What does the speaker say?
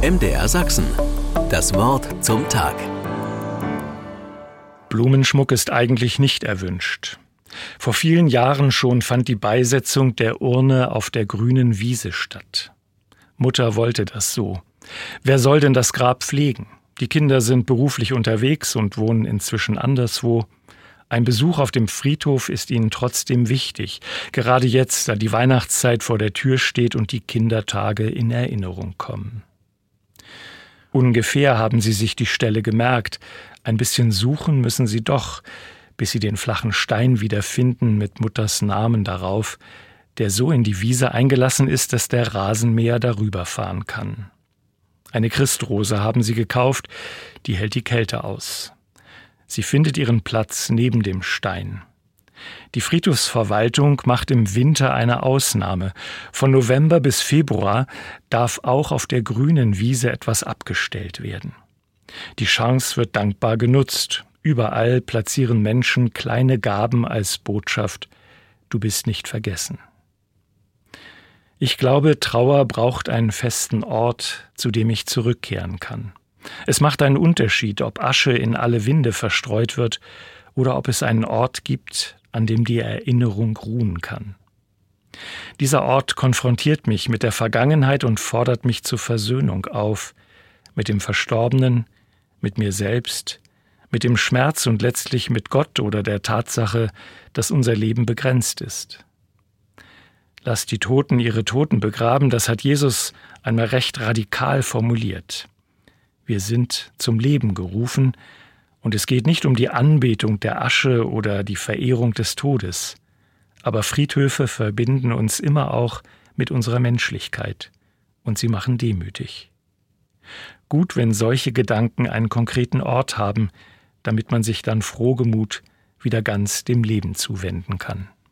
MDR Sachsen. Das Wort zum Tag. Blumenschmuck ist eigentlich nicht erwünscht. Vor vielen Jahren schon fand die Beisetzung der Urne auf der grünen Wiese statt. Mutter wollte das so. Wer soll denn das Grab pflegen? Die Kinder sind beruflich unterwegs und wohnen inzwischen anderswo. Ein Besuch auf dem Friedhof ist ihnen trotzdem wichtig, gerade jetzt, da die Weihnachtszeit vor der Tür steht und die Kindertage in Erinnerung kommen. Ungefähr haben sie sich die Stelle gemerkt. Ein bisschen suchen müssen sie doch, bis sie den flachen Stein wiederfinden mit Mutters Namen darauf, der so in die Wiese eingelassen ist, dass der Rasenmäher darüber fahren kann. Eine Christrose haben sie gekauft, die hält die Kälte aus. Sie findet ihren Platz neben dem Stein. Die Friedhofsverwaltung macht im Winter eine Ausnahme. Von November bis Februar darf auch auf der grünen Wiese etwas abgestellt werden. Die Chance wird dankbar genutzt. Überall platzieren Menschen kleine Gaben als Botschaft: Du bist nicht vergessen. Ich glaube, Trauer braucht einen festen Ort, zu dem ich zurückkehren kann. Es macht einen Unterschied, ob Asche in alle Winde verstreut wird oder ob es einen Ort gibt, an dem die Erinnerung ruhen kann. Dieser Ort konfrontiert mich mit der Vergangenheit und fordert mich zur Versöhnung auf, mit dem Verstorbenen, mit mir selbst, mit dem Schmerz und letztlich mit Gott oder der Tatsache, dass unser Leben begrenzt ist. Lass die Toten ihre Toten begraben, das hat Jesus einmal recht radikal formuliert. Wir sind zum Leben gerufen, und es geht nicht um die Anbetung der Asche oder die Verehrung des Todes. Aber Friedhöfe verbinden uns immer auch mit unserer Menschlichkeit, und sie machen demütig. Gut, wenn solche Gedanken einen konkreten Ort haben, damit man sich dann frohgemut wieder ganz dem Leben zuwenden kann.